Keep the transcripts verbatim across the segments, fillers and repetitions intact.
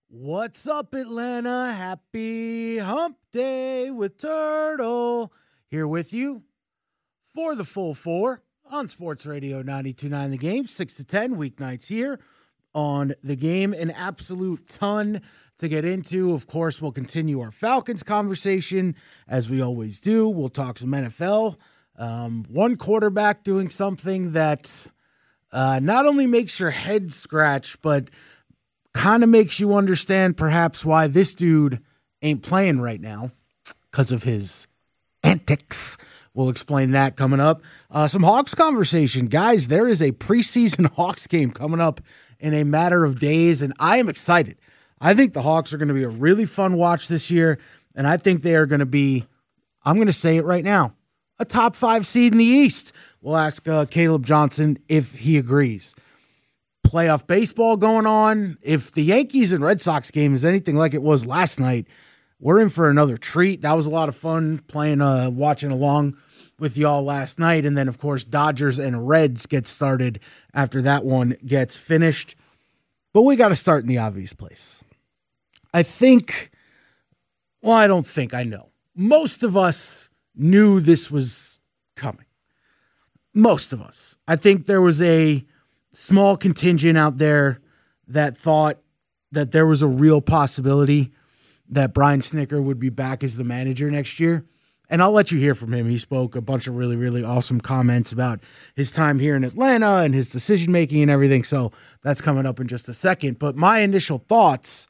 What's up, Atlanta? Happy Hump Day with Turtle. Here with you for the full four on Sports Radio ninety-two point nine The Game, six to ten weeknights here on The Game. An absolute ton to get into. Of course, we'll continue our Falcons conversation as we always do. We'll talk some N F L. Um, one quarterback doing something that uh, not only makes your head scratch, but kind of makes you understand perhaps why this dude ain't playing right now because of his antics. We'll explain that coming up. Uh, some Hawks conversation. Guys, there is a preseason Hawks game coming up in a matter of days, and I am excited. I think the Hawks are going to be a really fun watch this year, and I think they are going to be, I'm going to say it right now, a top five seed in the East. We'll ask uh, Caleb Johnson if he agrees. Playoff baseball going on. If the Yankees and Red Sox game is anything like it was last night, we're in for another treat. That was a lot of fun playing, uh, watching along with y'all last night. And then, of course, Dodgers and Reds get started after that one gets finished. But we got to start in the obvious place. I think, well, I don't think, I know. Most of us knew this was coming. Most of us. I think there was a small contingent out there that thought that there was a real possibility that Brian Snitker would be back as the manager next year. And I'll let you hear from him. He spoke a bunch of really, really awesome comments about his time here in Atlanta and his decision-making and everything. So that's coming up in just a second. But my initial thoughts,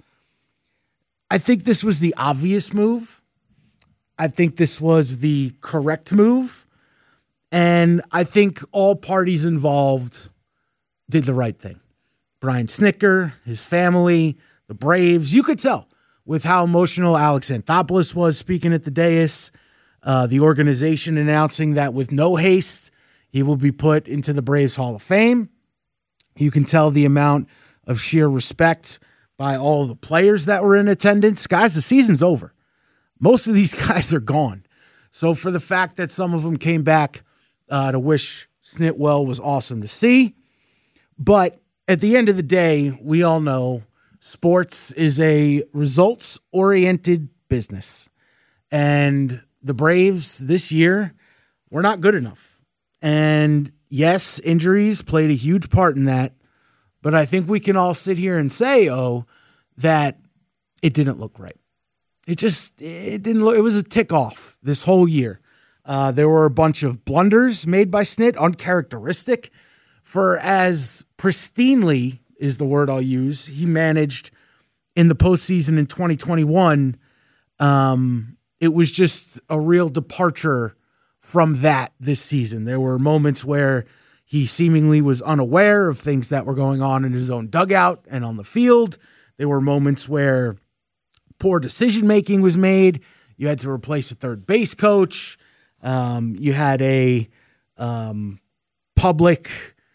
I think this was the obvious move. I think this was the correct move. And I think all parties involved did the right thing. Brian Snitker, his family, the Braves. You could tell with how emotional Alex Anthopoulos was speaking at the dais. Uh, the organization announcing that with no haste, he will be put into the Braves Hall of Fame. You can tell the amount of sheer respect by all of the players that were in attendance. Guys, the season's over. Most of these guys are gone. So for the fact that some of them came back uh, to wish Snit well was awesome to see. But at the end of the day, we all know sports is a results-oriented business. And the Braves this year were not good enough. And yes, injuries played a huge part in that. But I think we can all sit here and say, oh, that it didn't look right. It just, it didn't look, it was a tick off this whole year. Uh, there were a bunch of blunders made by Snit, uncharacteristic. For as pristinely is the word I'll use, he managed in the postseason in twenty twenty-one. Um, it was just a real departure from that this season. There were moments where he seemingly was unaware of things that were going on in his own dugout and on the field. There were moments where poor decision-making was made. You had to replace a third base coach. Um, you had a um, public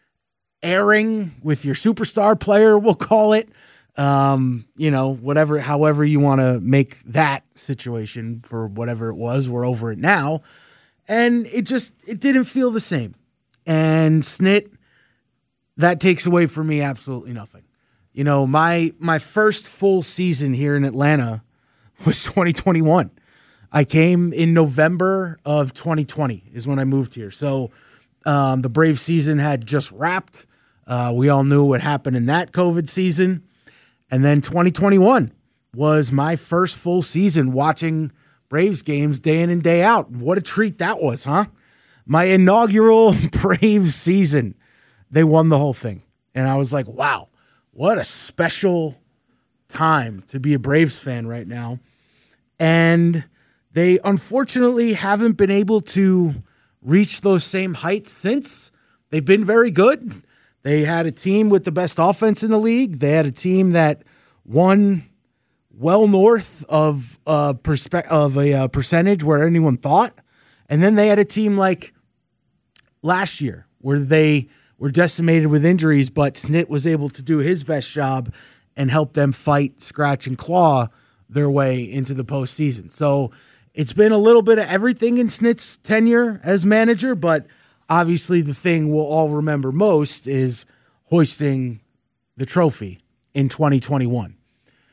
airing with your superstar player, we'll call it. Um, you know, whatever, however you want to make that situation for whatever it was, we're over it now. And it just, it didn't feel the same. And Snit, that takes away from me absolutely nothing. You know, my my first full season here in Atlanta was twenty twenty-one. I came in November of twenty twenty is when I moved here. So um, the Braves season had just wrapped. Uh, we all knew what happened in that COVID season. And then twenty twenty-one was my first full season watching Braves games day in and day out. What a treat that was, huh? My inaugural Braves season. They won the whole thing. And I was like, wow, what a special time to be a Braves fan right now. And they unfortunately haven't been able to reach those same heights since. They've been very good. They had a team with the best offense in the league. They had a team that won well north of a, perspe- of a uh, percentage where anyone thought. And then they had a team like last year where they were decimated with injuries, but Snit was able to do his best job and help them fight, scratch, and claw their way into the postseason. So it's been a little bit of everything in Snit's tenure as manager, but obviously the thing we'll all remember most is hoisting the trophy in twenty twenty-one.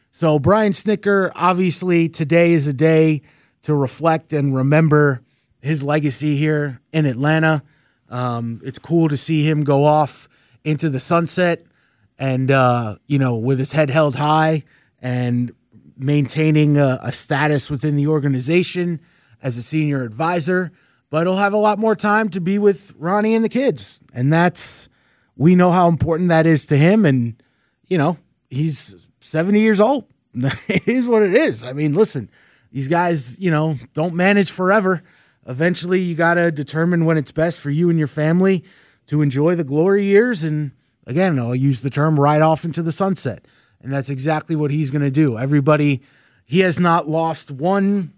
So Brian Snitker, obviously today is a day to reflect and remember his legacy here in Atlanta. Um, it's cool to see him go off into the sunset and, uh, you know, with his head held high and maintaining a, a status within the organization as a senior advisor. But he'll have a lot more time to be with Ronnie and the kids. And that's, we know how important that is to him. And, you know, he's seventy years old. It is what it is. I mean, listen, these guys, you know, don't manage forever. Eventually, you got to determine when it's best for you and your family to enjoy the glory years. And again, I'll use the term ride off into the sunset. And that's exactly what he's going to do. Everybody, he has not lost one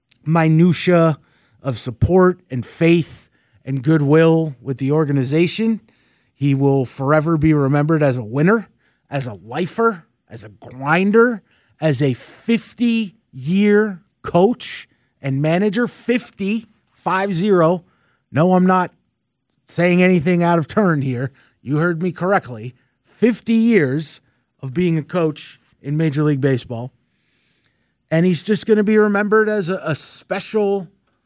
minutia of support and faith and goodwill with the organization. He will forever be remembered as a winner, as a lifer, as a grinder, as a fifty-year coach and manager. fifty, five zero. No, I'm not saying anything out of turn here. You heard me correctly. fifty years of being a coach in Major League Baseball. And he's just going to be remembered as a, a special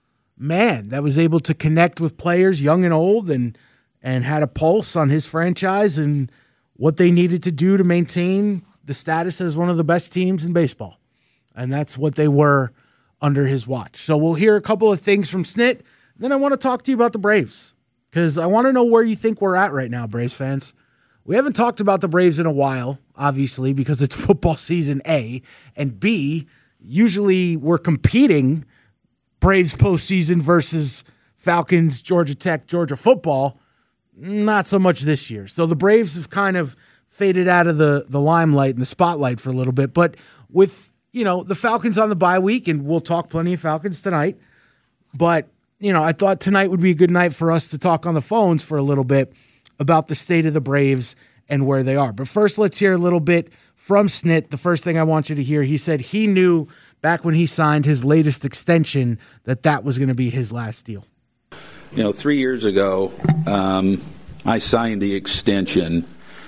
man that was able to connect with players young and old and and had a pulse on his franchise and what they needed to do to maintain the status as one of the best teams in baseball. And that's what they were under his watch. So we'll hear a couple of things from Snit. Then I want to talk to you about the Braves because I want to know where you think we're at right now, Braves fans. We haven't talked about the Braves in a while, obviously, because it's football season, A. And B, usually we're competing Braves postseason versus Falcons, Georgia Tech, Georgia football. Not so much this year. So the Braves have kind of faded out of the, the limelight and the spotlight for a little bit. But with, you know, the Falcons on the bye week, and we'll talk plenty of Falcons tonight. But, you know, I thought tonight would be a good night for us to talk on the phones for a little bit about the state of the Braves and where they are. But first, let's hear a little bit from Snit. The first thing I want you to hear, he said he knew back when he signed his latest extension that that was going to be his last deal. You know, three years ago, um, I signed the extension,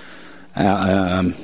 uh, um,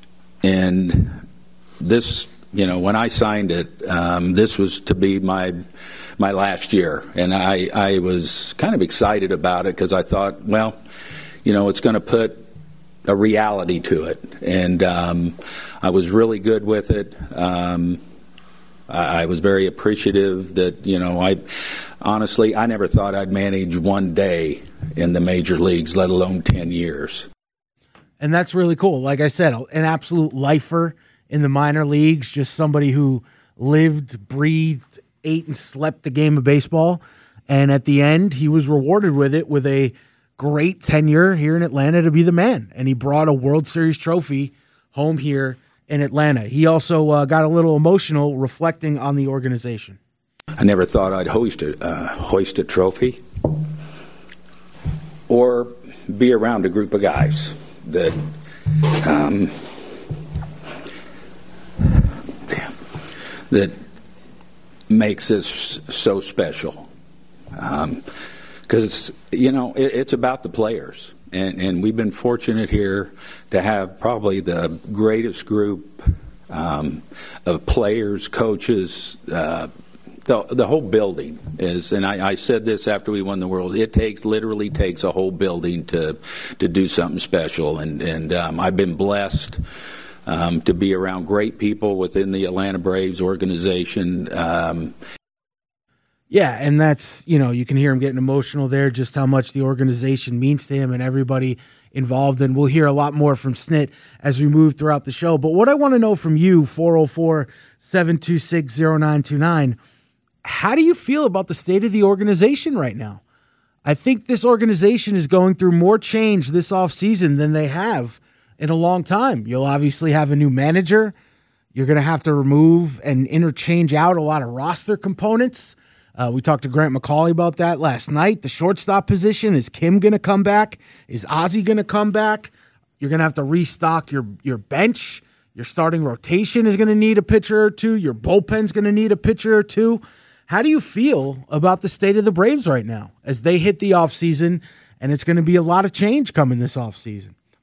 and this, you know, when I signed it, um, this was to be my my last year, and I, I was kind of excited about it because I thought, well, you know, it's going to put a reality to it, and um, I was really good with it. Um, I, I was very appreciative that, you know, I honestly, I never thought I'd manage one day in the major leagues, let alone ten years. And that's really cool. Like I said, an absolute lifer in the minor leagues, just somebody who lived, breathed, ate, and slept the game of baseball. And at the end, he was rewarded with it with a great tenure here in Atlanta to be the man. And he brought a World Series trophy home here in Atlanta. He also uh, got a little emotional reflecting on the organization. I never thought I'd hoist a, uh, hoist a trophy or be around a group of guys that um, damn, that makes this so special. Because, um, you know, it, it's about the players. And, and we've been fortunate here to have probably the greatest group um, of players, coaches, uh, The, the whole building is, and I, I said this after we won the World, it takes, literally takes a whole building to to do something special. And, and um, I've been blessed um, to be around great people within the Atlanta Braves organization. Um, yeah, and that's, you know, you can hear him getting emotional there, just how much the organization means to him and everybody involved. And we'll hear a lot more from Snit as we move throughout the show. But what I want to know from you, four oh four, seven two six, oh nine two nine, how do you feel about the state of the organization right now? I think this organization is going through more change this offseason than they have in a long time. You'll obviously have a new manager. You're going to have to remove and interchange out a lot of roster components. Uh, we talked to Grant McCauley about that last night. The shortstop position, is Kim going to come back? Is Ozzie going to come back? You're going to have to restock your, your bench. Your starting rotation is going to need a pitcher or two. Your bullpen's going to need a pitcher or two. How do you feel about the state of the Braves right now as they hit the offseason, and it's going to be a lot of change coming this offseason?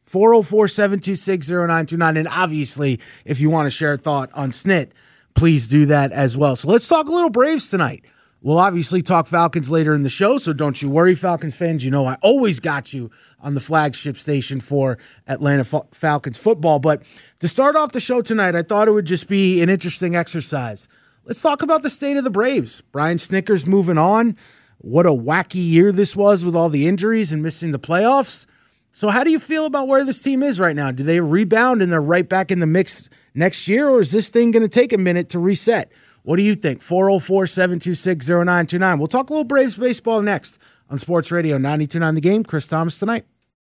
four oh four, seven two six, oh nine two nine. And obviously, if you want to share a thought on S N I T, please do that as well. So let's talk a little Braves tonight. We'll obviously talk Falcons later in the show, so don't you worry, Falcons fans. You know I always got you on the flagship station for Atlanta Fal- Falcons football. But to start off the show tonight, I thought it would just be an interesting exercise. Let's talk about the state of the Braves. Brian Snitker's moving on. What a wacky year this was with all the injuries and missing the playoffs. So how do you feel about where this team is right now? Do they rebound and they're right back in the mix next year, or is this thing going to take a minute to reset? What do you think? four oh four, seven two six, oh nine two nine. We'll talk a little Braves baseball next on Sports Radio ninety-two point nine The Game. Chris Thomas tonight.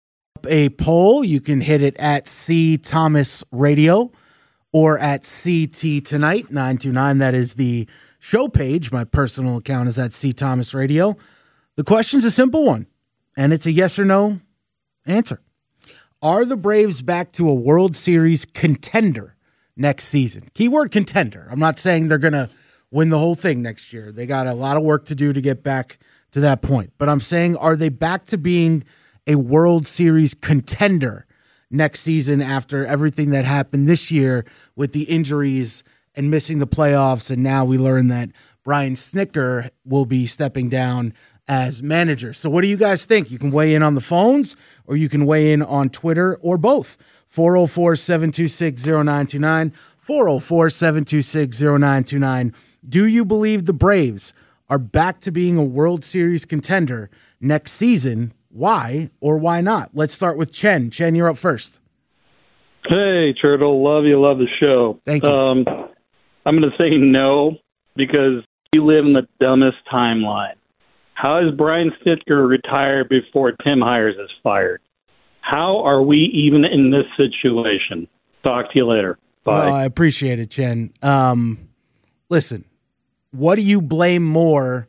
A poll. You can hit it at C Thomas Radio or at C T Tonight nine two nine. That is the show page. My personal account is at C Thomas Radio. The question's a simple one, and it's a yes or no answer. Are the Braves back to a World Series contender next season? Keyword contender. I'm not saying they're going to win the whole thing next year. They got a lot of work to do to get back to that point. But I'm saying, are they back to being a World Series contender next season after everything that happened this year with the injuries and missing the playoffs? And now we learn that Brian Snitker will be stepping down as manager. So what do you guys think? You can weigh in on the phones or you can weigh in on Twitter or both. four oh four, seven two six, oh nine two nine, four oh four, seven two six, oh nine two nine. Do you believe the Braves are back to being a World Series contender next season? Why or why not? Let's start with Chen. Chen, you're up first. Hey, Turtle. Love you. Love the show. Thank you. Um, I'm going to say no because we live in the dumbest timeline. How is Brian Snitker retired before Tim Hires is fired? How are we even in this situation? Talk to you later. Bye. Well, I appreciate it, Chen. Um, listen, what do you blame more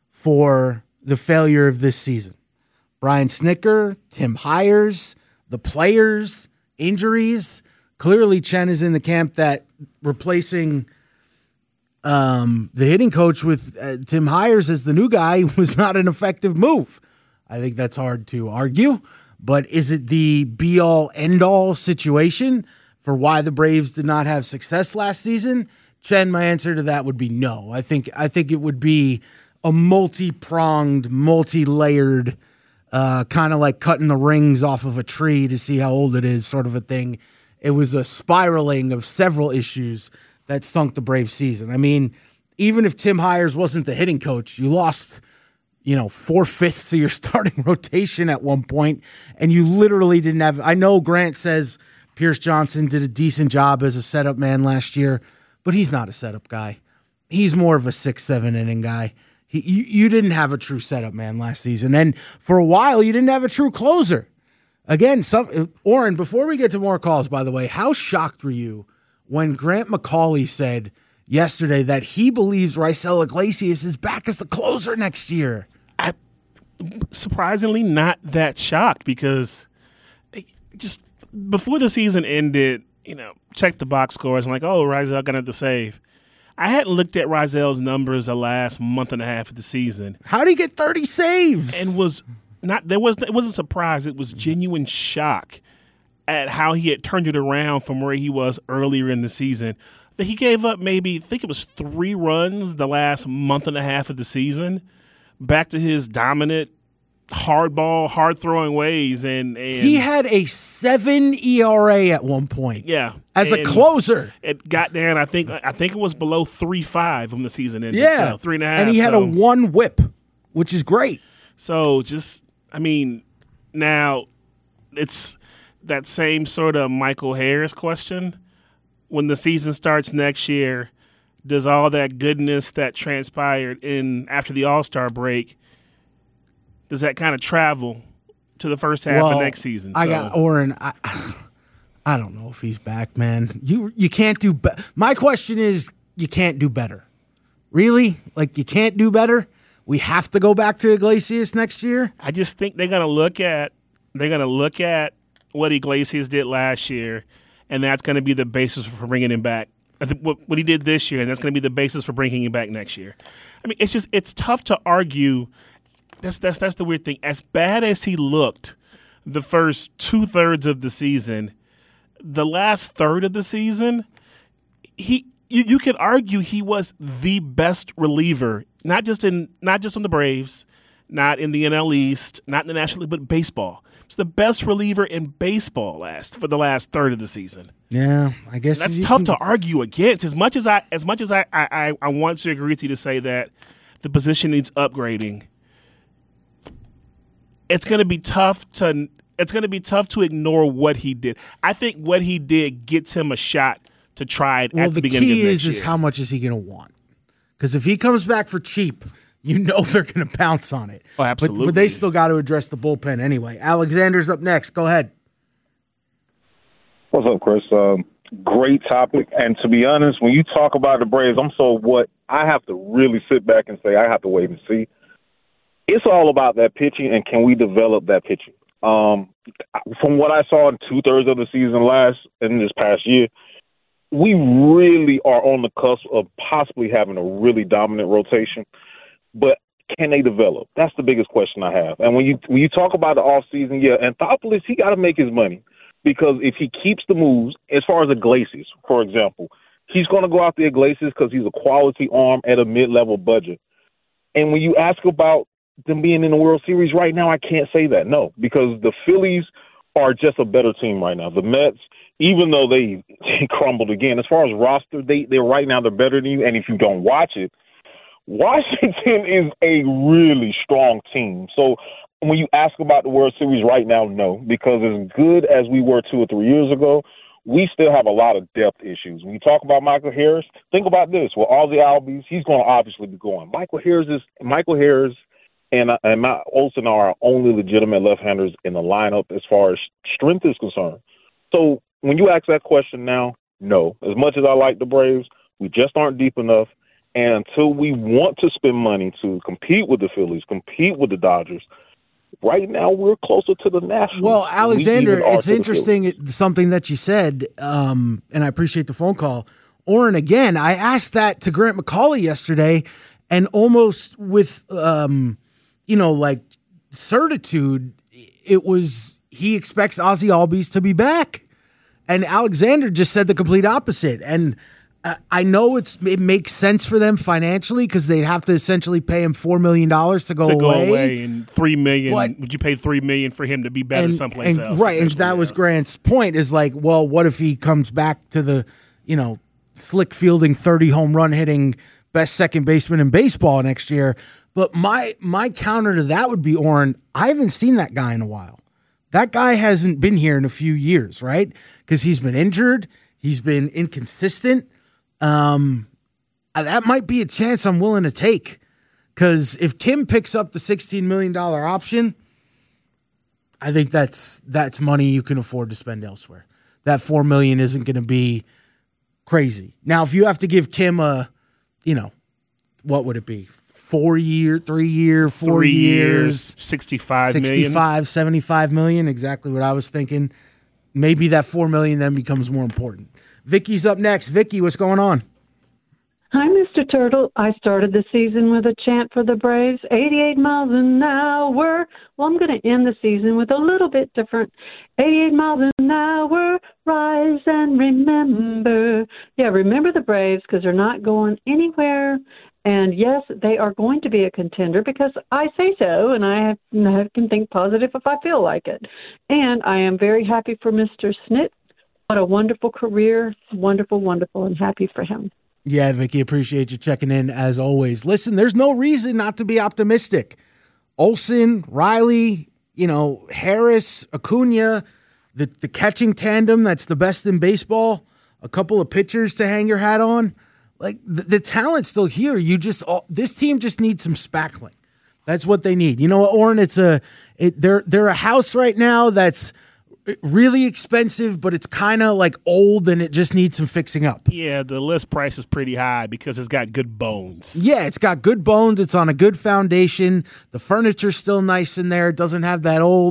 for the failure of this season? Brian Snitker, Tim Hires, the players, injuries? Clearly, Chen is in the camp that replacing um, the hitting coach with uh, Tim Hires as the new guy was not an effective move. I think that's hard to argue. But is it the be-all, end-all situation for why the Braves did not have success last season? Chen, my answer to that would be no. I think I think it would be a multi-pronged, multi-layered, uh, kind of like cutting the rings off of a tree to see how old it is sort of a thing. It was a spiraling of several issues that sunk the Braves season. I mean, even if Tim Hires wasn't the hitting coach, you lost – you know, four-fifths of your starting rotation at one point, and you literally didn't have – I know Grant says Pierce Johnson did a decent job as a setup man last year, but he's not a setup guy. He's more of a six, seven inning guy. He, you, you didn't have a true setup man last season, and for a while you didn't have a true closer. Again, some Oren, before we get to more calls, by the way, how shocked were you when Grant McCauley said – yesterday that he believes Raisel Iglesias is back as the closer next year? I surprisingly not that shocked because just before the season ended, you know, check the box scores. I'm like, oh, Raisel gonna have to save. I hadn't looked at Raisel's numbers the last month and a half of the season. How did he get thirty saves? And was not there was it wasn't a surprise. It was genuine shock at how he had turned it around from where he was earlier in the season. He gave up maybe, I think it was three runs the last month and a half of the season, back to his dominant, hardball, hard-throwing ways. And, and he had a seven E R A at one point. Yeah, as a closer. It got down. I think I think it was below three five when the season ended. Yeah, so three and a half. And he had so. a one whip, which is great. So just, I mean, now it's that same sort of Michael Harris question. When the season starts next year, does all that goodness that transpired in after the All-Star break, does that kind of travel to the first half well, of next season? I so. got Oren. I, I don't know if he's back, man. You you can't do be- My question is, you can't do better. Really? Like, you can't do better? We have to go back to Iglesias next year? I just think they're going to look at they're going to look at what Iglesias did last year, and that's going to be the basis for bringing him back. I think what, what he did this year, and that's going to be the basis for bringing him back next year. I mean, it's just it's tough to argue. That's that's that's the weird thing. As bad as he looked the first two thirds of the season. The last third of the season, he you, you could argue he was the best reliever, not just in not just on the Braves, not in the N L East, not in the National League, but baseball. It's the best reliever in baseball last for the last third of the season. Yeah, I guess that's tough can... to argue against. As much as I as much as I, I, I want to agree with you to say that the position needs upgrading, it's going to be tough to it's going to be tough to ignore what he did. I think what he did gets him a shot to try it well, at the, the beginning of next year. Well, the key is is year. how much is he going to want? Because if he comes back for cheap, you know they're going to pounce on it. Oh, absolutely. But, but they still got to address the bullpen anyway. Alexander's up next. Go ahead. What's up, Chris? Um, great topic. And to be honest, when you talk about the Braves, I'm so what I have to really sit back and say I have to wait and see. It's all about that pitching, and can we develop that pitching? Um, from what I saw in two-thirds of the season last and this past year, we really are on the cusp of possibly having a really dominant rotation. But can they develop? That's the biggest question I have. And when you when you talk about the offseason, yeah, Anthopoulos, he got to make his money because if he keeps the moves, as far as Iglesias, for example, he's going to go out the Iglesias because he's a quality arm at a mid-level budget. And when you ask about them being in the World Series right now, I can't say that, no, because the Phillies are just a better team right now. The Mets, even though they, they crumbled again, as far as roster, they, they're right now they're better than you. And if you don't watch it, Washington is a really strong team. So when you ask about the World Series right now, no, because as good as we were two or three years ago, we still have a lot of depth issues. When you talk about Michael Harris, think about this. With all the Albies, he's going to obviously be going. Michael Harris is Michael Harris and, uh, and Matt Olson are our only legitimate left-handers in the lineup as far as strength is concerned. So when you ask that question now, no. As much as I like the Braves, we just aren't deep enough. And until we want to spend money to compete with the Phillies, compete with the Dodgers, right now we're closer to the Nationals. Well, Alexander, it's interesting something that you said, um, and I appreciate the phone call. Oren, again, I asked that to Grant McCauley yesterday, and almost with, um, you know, like certitude, it was he expects Ozzie Albies to be back. And Alexander just said the complete opposite. And I know it's it makes sense for them financially because they'd have to essentially pay him four million dollars to go to away. go away, and three million. But, would you pay three million for him to be better and, someplace and, else? Right, and that yeah. was Grant's point. Is like, well, what if he comes back to the, you know, slick fielding, thirty home run hitting, best second baseman in baseball next year? But my my counter to that would be, Oren, I haven't seen that guy in a while. That guy hasn't been here in a few years, right? Because he's been injured, he's been inconsistent. Um, that might be a chance I'm willing to take because if Kim picks up the sixteen million dollars option, I think that's that's money you can afford to spend elsewhere. That four million dollars isn't going to be crazy. Now, if you have to give Kim a, you know, what would it be? Four year, three year, four three years, years, sixty-five, sixty-five, seventy-five million. Exactly what I was thinking. Maybe that four million then becomes more important. Vicky's up next. Vicky, what's going on? Hi, Mister Turtle. I started the season with a chant for the Braves, eighty-eight miles an hour. Well, I'm going to end the season with a little bit different. eighty-eight miles an hour, rise and remember. Yeah, remember the Braves because they're not going anywhere. And, yes, they are going to be a contender because I say so, and I, have, I can think positive if I feel like it. And I am very happy for Mister Snit. What a wonderful career. Wonderful, wonderful, and happy for him. Yeah, Vicky, appreciate you checking in as always. Listen, there's no reason not to be optimistic. Olsen, Riley, you know, Harris, Acuna, the, the catching tandem that's the best in baseball, a couple of pitchers to hang your hat on. Like, the, the talent's still here. You just all, this team just needs some spackling. That's what they need. You know what, Oren? It's a it, they're they're a house right now that's really expensive, but it's kind of like old and it just needs some fixing up. Yeah, the list price is pretty high because it's got good bones. Yeah, it's got good bones. It's on a good foundation. The furniture's still nice in there. It doesn't have that old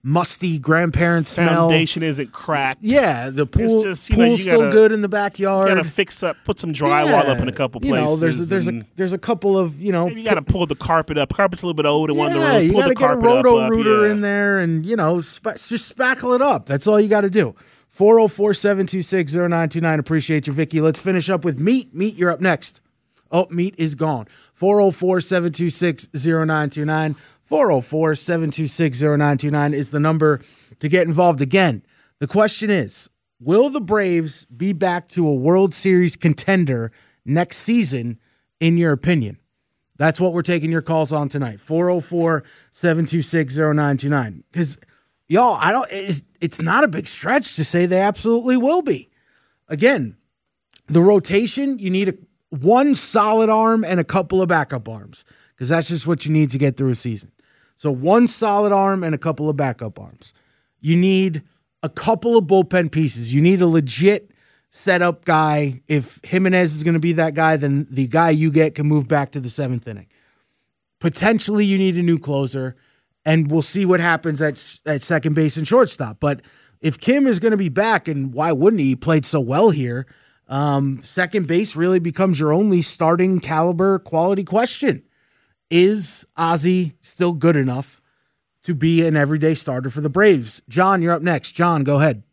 musty grandparent smell. Foundation isn't cracked. Yeah, the pool It's just, you know, pool's you still gotta- good in the backyard. You got to fix up, put some drywall Yeah, up in a couple you places. know, there's a, there's a and there's a couple of you know. maybe you got to pull the carpet up. Carpet's a little bit old in yeah, one of the rooms. you Pull got the to get a carpet up, roto up, rooter yeah. in there, and you know, sp- just spackle it up. That's all you got to do. four oh four, seven two six, oh nine two nine. Appreciate you, Vicky. Let's finish up with Meat. Meat, you're up next. Oh, Meat is gone. four oh four, seven two six, oh nine two nine. four oh four, seven two six, oh nine two nine is the number to get involved. Again, the question is, will the Braves be back to a World Series contender next season, in your opinion? That's what we're taking your calls on tonight. four oh four, seven two six, oh nine two nine. Because, y'all, I don't. It's, it's not a big stretch to say they absolutely will be. Again, the rotation, you need a, one solid arm and a couple of backup arms, because that's just what you need to get through a season. So one solid arm and a couple of backup arms. You need a couple of bullpen pieces. You need a legit setup guy. If Jimenez is going to be that guy, then the guy you get can move back to the seventh inning. Potentially, you need a new closer, and we'll see what happens at, at second base and shortstop. But if Kim is going to be back, and why wouldn't he? He played so well here. Um, second base really becomes your only starting caliber quality question. Is Ozzie still good enough to be an everyday starter for the Braves? John, you're up next. John, go ahead.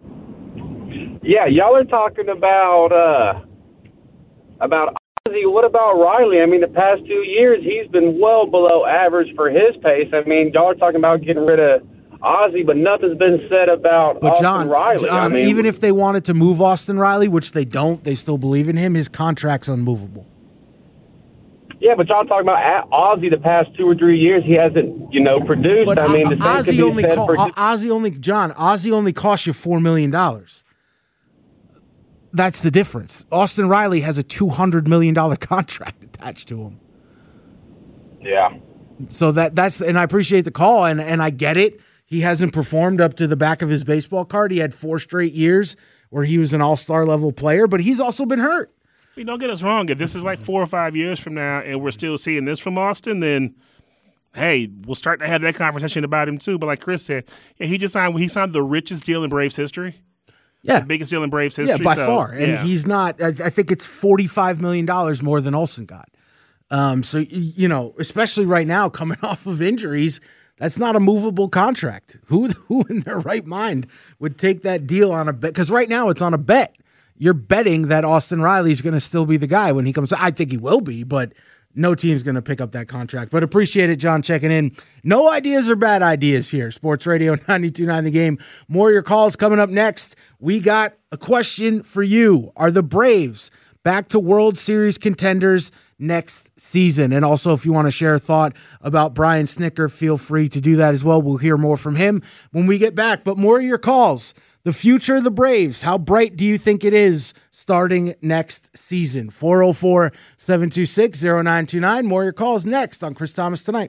Yeah, y'all are talking about uh, about Ozzie. What about Riley? I mean, the past two years, he's been well below average for his pace. I mean, y'all are talking about getting rid of Ozzie, but nothing's been said about But Austin John, Riley. John I mean, even if they wanted to move Austin Riley, which they don't, they still believe in him, his contract's unmovable. Yeah, but y'all talking about Ozzie the past two or three years, he hasn't, you know, produced. But I mean, the same Ozzie could be only, said co- for Ozzie only, John, Ozzie only cost you four million dollars. That's the difference. Austin Riley has a two hundred million dollars contract attached to him. Yeah. So that that's, and I appreciate the call, and, and I get it. He hasn't performed up to the back of his baseball card. He had four straight years where he was an all-star level player, but he's also been hurt. I mean, don't get us wrong. If this is like four or five years from now and we're still seeing this from Austin, then hey, we'll start to have that conversation about him too. But like Chris said, yeah, he just signed. He signed the richest deal in Braves history. Yeah, the biggest deal in Braves history. Yeah, by so, far. And yeah. he's not. I, I think it's forty-five million dollars more than Olsen got. Um, so you know, especially right now, coming off of injuries, that's not a movable contract. Who who in their right mind would take that deal on a bet? Because right now it's on a bet. You're betting that Austin Riley's going to still be the guy when he comes. I think he will be, but no team's going to pick up that contract. But appreciate it, John, checking in. No ideas are bad ideas here. Sports Radio ninety-two point nine The Game. More of your calls coming up next. We got a question for you. Are the Braves back to World Series contenders next season? And also, if you want to share a thought about Brian Snitker, feel free to do that as well. We'll hear more from him when we get back. But more of your calls. The future of the Braves, how bright do you think it is starting next season? four oh four, seven two six, oh nine two nine. More of your calls next on Chris Thomas Tonight.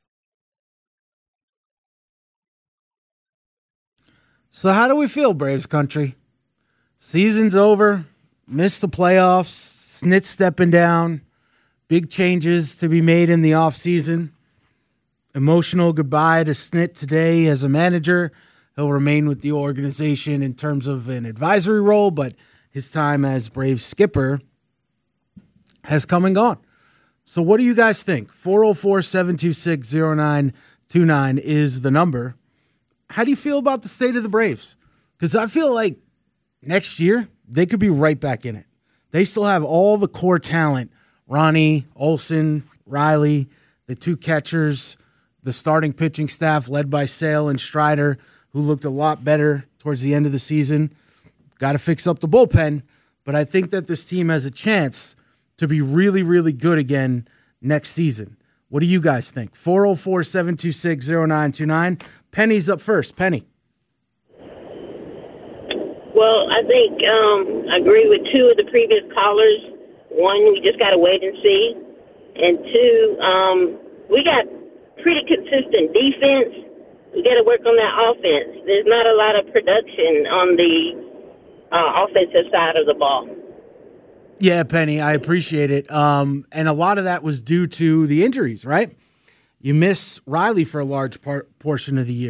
So how do we feel, Braves country? Season's over. Missed the playoffs. Snit stepping down. Big changes to be made in the offseason. Emotional goodbye to Snit today as a manager. He'll remain with the organization in terms of an advisory role, but his time as Braves skipper has come and gone. So what do you guys think? four oh four, seven two six, oh nine two nine is the number. How do you feel about the state of the Braves? Because I feel like next year they could be right back in it. They still have all the core talent. Ronnie, Olsen, Riley, the two catchers, the starting pitching staff led by Sale and Strider, who looked a lot better towards the end of the season. Got to fix up the bullpen, but I think that this team has a chance to be really, really good again next season. What do you guys think? four oh four, seven two six, oh nine two nine. Penny's up first. Penny. Well, I think um, I agree with two of the previous callers. One, we just got to wait and see. And two, um, we got pretty consistent defense. We got to work on that offense. There's not a lot of production on the uh, offensive side of the ball. Yeah, Penny, I appreciate it. Um, and a lot of that was due to the injuries, right? You miss Riley for a large part, portion of the year.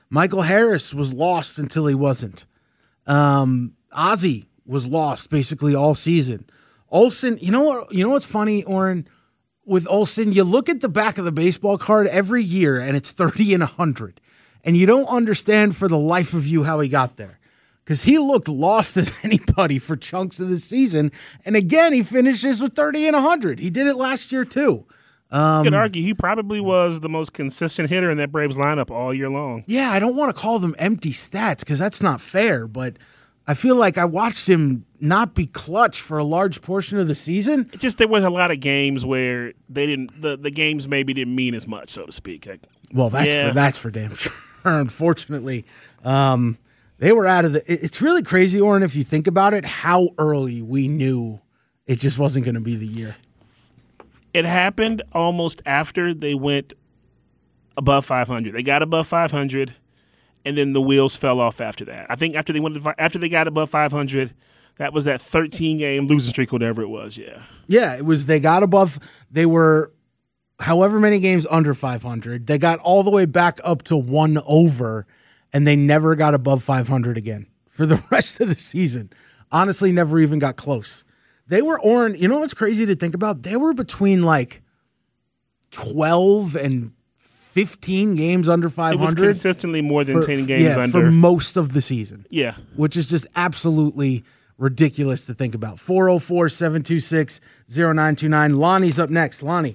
Michael Harris was lost until he wasn't. Um, Ozzie was lost basically all season. Olsen, you know what? You know what's funny, Oren? With Olsen, you look at the back of the baseball card every year, and it's thirty and one hundred. And you don't understand for the life of you how he got there. Because he looked lost as anybody for chunks of the season. And again, he finishes with thirty and one hundred. He did it last year, too. Um, you could argue he probably was the most consistent hitter in that Braves lineup all year long. Yeah, I don't want to call them empty stats because that's not fair, but I feel like I watched him not be clutch for a large portion of the season. It just there was a lot of games where they didn't the, the games maybe didn't mean as much, so to speak. Like, well, that's yeah. for that's for damn sure. Unfortunately, um, they were out of the. It, it's really crazy, Oren, if you think about it, how early we knew it just wasn't going to be the year. It happened almost after they went above five hundred. They got above five hundred. And then the wheels fell off after that. I think after they went to, after they got above five hundred, that was that thirteen game losing streak, whatever it was. Yeah, yeah, it was. They got above. They were, however many games under five hundred. They got all the way back up to one over, and they never got above five hundred again for the rest of the season. Honestly, never even got close. They were Oren. You know what's crazy to think about? They were between like twelve and fifteen games under five hundred. It was consistently more than for, ten games yeah, under. for most of the season. Yeah. Which is just absolutely ridiculous to think about. four oh four, seven two six, oh nine two nine. Lonnie's up next. Lonnie.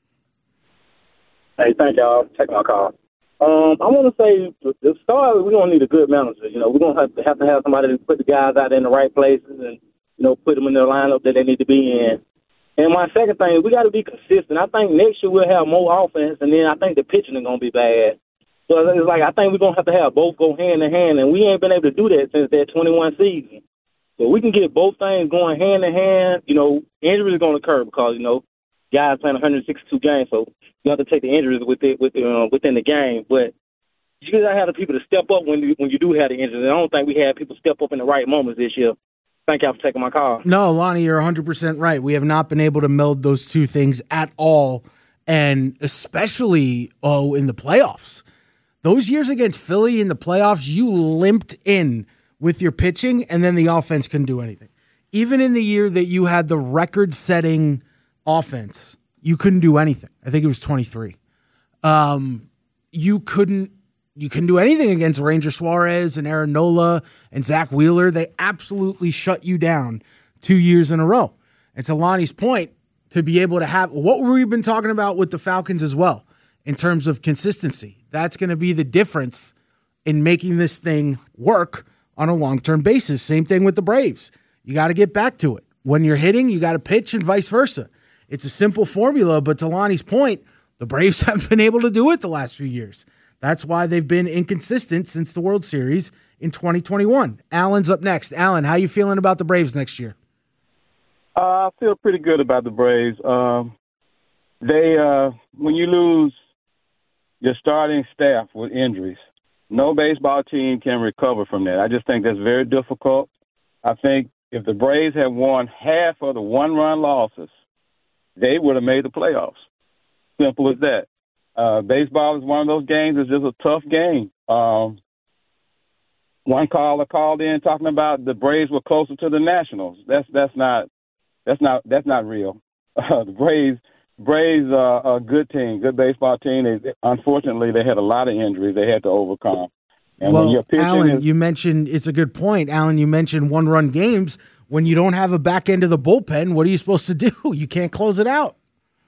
Hey, thank y'all for taking my call. Um, I want to say, the start, we're going to need a good manager. You know, we're going to have to have, to have somebody to put the guys out in the right places and, you know, put them in the lineup that they need to be in. And my second thing, we got to be consistent. I think next year we'll have more offense, and then I think the pitching is going to be bad. So it's like I think we're going to have to have both go hand in hand, and we ain't been able to do that since that twenty-one season. So we can get both things going hand in hand. You know, injuries are going to occur because, you know, guys playing one hundred sixty-two games, so you have to take the injuries with it, with, uh, within the game. But you got to have the people to step up when you, when you do have the injuries. And I don't think we had people step up in the right moments this year. Thank y'all for taking my call. No, Lonnie, you're one hundred percent right. We have not been able to meld those two things at all, and especially oh, in the playoffs. Those years against Philly in the playoffs, you limped in with your pitching, and then the offense couldn't do anything. Even in the year that you had the record-setting offense, you couldn't do anything. I think it was twenty-three. Um, you couldn't You couldn't do anything against Ranger Suarez and Aaron Nola and Zach Wheeler. They absolutely shut you down two years in a row. And to Lonnie's point, to be able to have what we've been talking about with the Falcons as well in terms of consistency. That's going to be the difference in making this thing work on a long-term basis. Same thing with the Braves. You got to get back to it. When you're hitting, you got to pitch and vice versa. It's a simple formula, but to Lonnie's point, the Braves haven't been able to do it the last few years. That's why they've been inconsistent since the World Series in twenty twenty-one. Alan's up next. Alan, how you feeling about the Braves next year? Uh, I feel pretty good about the Braves. Um, they, uh, when you lose your starting staff with injuries, no baseball team can recover from that. I just think that's very difficult. I think if the Braves had won half of the one-run losses, they would have made the playoffs. Simple as that. Uh, baseball is one of those games. It's just a tough game. Um, one caller called in talking about the Braves were closer to the Nationals. That's that's not that's not that's not real. Uh, the Braves Braves are a good team, good baseball team. They, unfortunately, they had a lot of injuries they had to overcome. And well, when you're pitching Alan, is, you mentioned it's a good point. Alan, you mentioned one-run games. When you don't have a back end of the bullpen, what are you supposed to do? You can't close it out.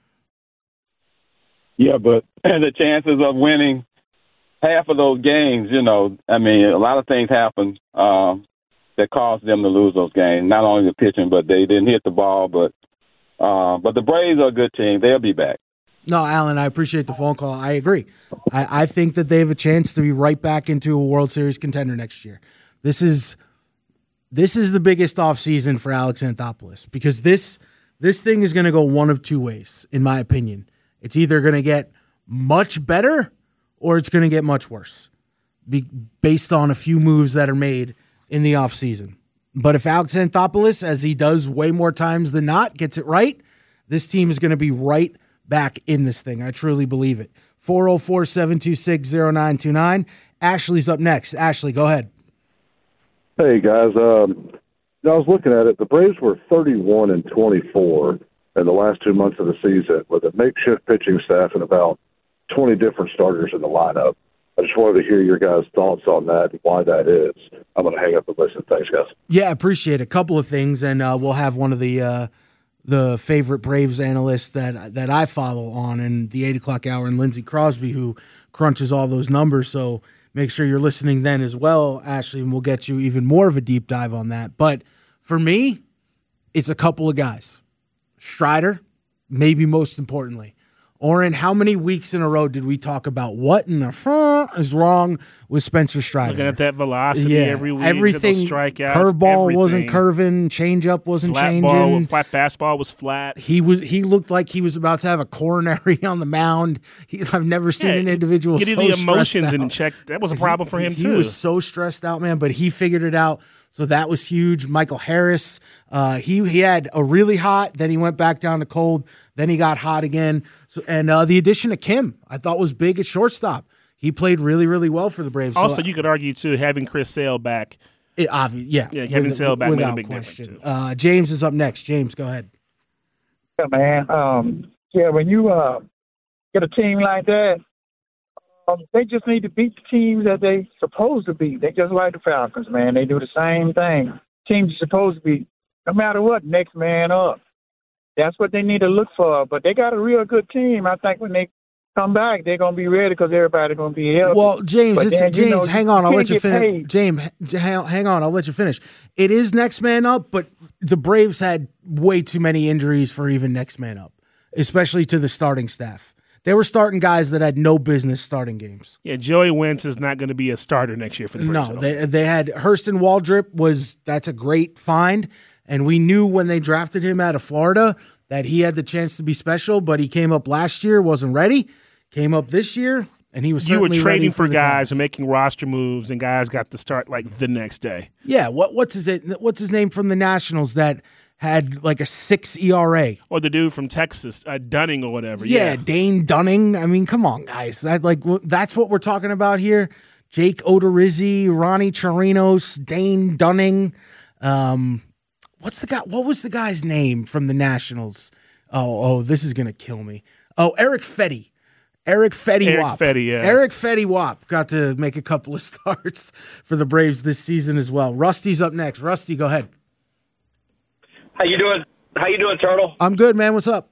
Yeah, but the chances of winning half of those games, you know, I mean, a lot of things happen um, that caused them to lose those games. Not only the pitching, but they didn't hit the ball. But uh, but the Braves are a good team. They'll be back. No, Alan, I appreciate the phone call. I agree. I, I think that they have a chance to be right back into a World Series contender next year. This is this is the biggest offseason for Alex Anthopoulos because this this thing is going to go one of two ways, in my opinion. It's either going to get much better or it's going to get much worse be, based on a few moves that are made in the offseason. But if Alex Anthopoulos, as he does way more times than not, gets it right, this team is going to be right back in this thing. I truly believe it. four oh four, seven two six, oh nine two nine. Ashley's up next. Ashley, go ahead. Hey, guys. Um, I was looking at it. The Braves were thirty-one and twenty-four in the last two months of the season with a makeshift pitching staff and about twenty different starters in the lineup. I just wanted to hear your guys' thoughts on that and why that is. I'm going to hang up and listen. Thanks, guys. Yeah, appreciate it. A couple of things, and uh, we'll have one of the uh, the favorite Braves analysts that that I follow on in the eight o'clock hour, and Lindsey Crosby, who crunches all those numbers. So make sure you're listening then as well, Ashley, and we'll get you even more of a deep dive on that. But for me, it's a couple of guys. Strider, maybe most importantly. Oren, how many weeks in a row did we talk about what in the front is wrong with Spencer Strider? Looking at that velocity yeah. every week, everything, strikeouts, curveball everything. wasn't curving, changeup wasn't flat changing. Ball, flat fastball was flat. He was. He looked like he was about to have a coronary on the mound. He, I've never seen yeah, an individual getting so the emotions stressed in out. check. That was a problem for him he, too. He was so stressed out, man. But he figured it out. So that was huge. Michael Harris, uh, he he had a really hot, then he went back down to cold, then he got hot again. So and uh, the addition of Kim, I thought was big at shortstop. He played really, really well for the Braves. Also, so, you could argue too, having Chris Sale back. It, obvious, yeah, yeah, having with, Sale back made a big question. difference too. Uh, James is up next. James, go ahead. Yeah, man. Um, yeah, when you uh, get a team like that, um, they just need to beat the teams that they supposed to beat. They just like the Falcons, man. They do the same thing. Teams are supposed to be, no matter what, next man up. That's what they need to look for. But they got a real good team. I think when they come back, they're going to be ready because everybody's going to be healthy. Well, James, it's, then, James, know, hang you on. I'll let you get finish. paid. James, hang hang on. I'll let you finish. It is next man up, but the Braves had way too many injuries for even next man up, especially to the starting staff. They were starting guys that had no business starting games. Yeah, Joey Wentz is not going to be a starter next year for the Braves. No, they they had Hurston Waldrop was that's a great find, and we knew when they drafted him out of Florida that he had the chance to be special, but he came up last year, wasn't ready. Came up this year, and he was you were certainly trading ready for, for guys times. and making roster moves, and guys got to start like the next day. Yeah, what what's his what's his name from the Nationals that had like a six E R A? Or the dude from Texas, uh, Dunning or whatever. Yeah, Yeah, Dane Dunning. I mean, come on, guys. That like that's what we're talking about here. Jake Odorizzi, Ronnie Chirinos, Dane Dunning. Um, what's the guy? What was the guy's name from the Nationals? Oh, oh, this is gonna kill me. Oh, Eric Fetty. Eric Fetty Eric Wap. Fetty, yeah. Eric Fetty Wap got to make a couple of starts for the Braves this season as well. Rusty's up next. Rusty, go ahead. How you doing? How you doing, Turtle? I'm good, man. What's up?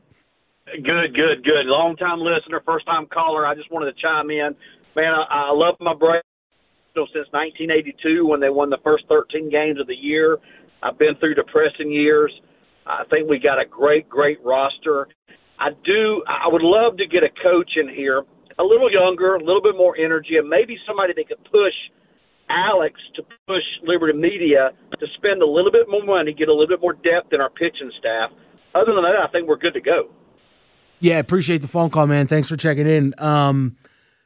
Good, good, good. Long time listener, first time caller. I just wanted to chime in. Man, I, I love my Braves since nineteen eighty-two when they won the first thirteen games of the year. I've been through depressing years. I think we got a great, great roster. I do. I would love to get a coach in here, a little younger, a little bit more energy, and maybe somebody that could push Alex to push Liberty Media to spend a little bit more money, get a little bit more depth in our pitching staff. Other than that, I think we're good to go. Yeah, appreciate the phone call, man. Thanks for checking in. Um,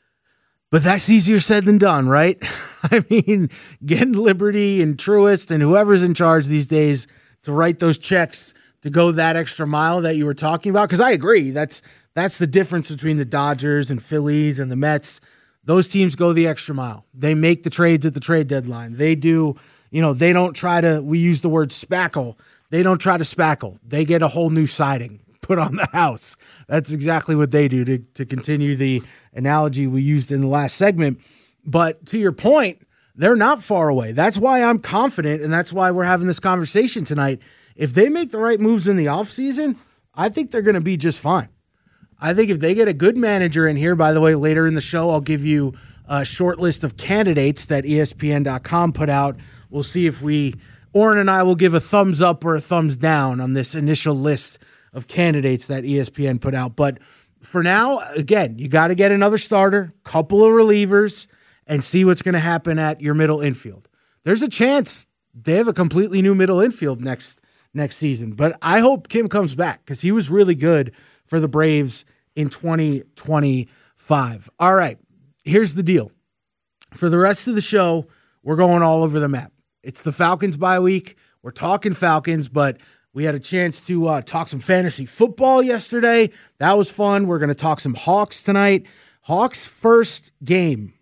but that's easier said than done, right? I mean, getting Liberty and Truist and whoever's in charge these days to write those checks to go that extra mile that you were talking about. Because I agree, that's that's the difference between the Dodgers and Phillies and the Mets. Those teams go the extra mile. They make the trades at the trade deadline. They do, you know, they don't try to, we use the word spackle. They don't try to spackle. They get a whole new siding put on the house. That's exactly what they do, to, to continue the analogy we used in the last segment. But to your point, they're not far away. That's why I'm confident, and that's why we're having this conversation tonight. If they make the right moves in the offseason, I think they're going to be just fine. I think if they get a good manager in here, by the way, later in the show, I'll give you a short list of candidates that E S P N dot com put out. We'll see if we, Oren and I will give a thumbs up or a thumbs down on this initial list of candidates that E S P N put out. But for now, again, you got to get another starter, couple of relievers, and see what's going to happen at your middle infield. There's a chance they have a completely new middle infield next next season. But I hope Kim comes back because he was really good for the Braves in twenty twenty-five. All right, here's the deal. For the rest of the show, we're going all over the map. It's the Falcons bye week. We're talking Falcons, but we had a chance to uh, talk some fantasy football yesterday. That was fun. We're going to talk some Hawks tonight. Hawks' first game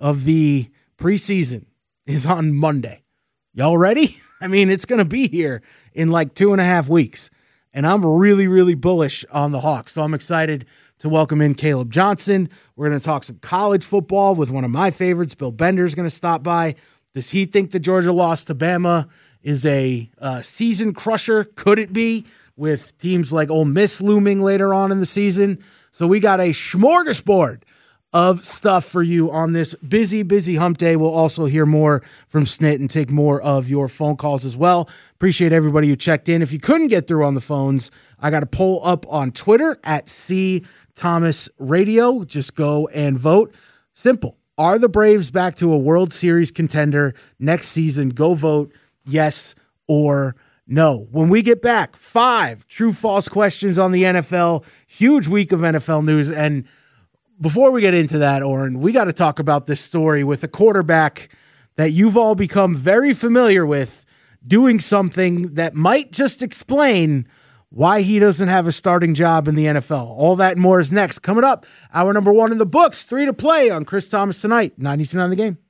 of the preseason is on Monday. Y'all ready? I mean, it's going to be here in like two and a half weeks. And I'm really, really bullish on the Hawks. So I'm excited to welcome in Caleb Johnson. We're going to talk some college football with one of my favorites. Bill Bender's going to stop by. Does he think the Georgia loss to Bama is a uh, season crusher? Could it be, with teams like Ole Miss looming later on in the season? So we got a smorgasbord of stuff for you on this busy, busy hump day. We'll also hear more from Snit and take more of your phone calls as well. Appreciate everybody who checked in. If you couldn't get through on the phones, I got a poll up on Twitter at C Thomas Radio. Just go and vote. Simple. Are the Braves back to a World Series contender next season? Go vote yes or no. When we get back, five true-false questions on the N F L. Huge week of N F L news. And before we get into that, Oren, we got to talk about this story with a quarterback that you've all become very familiar with doing something that might just explain why he doesn't have a starting job in the N F L. All that and more is next. Coming up, hour number one in the books, three to play on Chris Thomas tonight, ninety-two point nine The Game.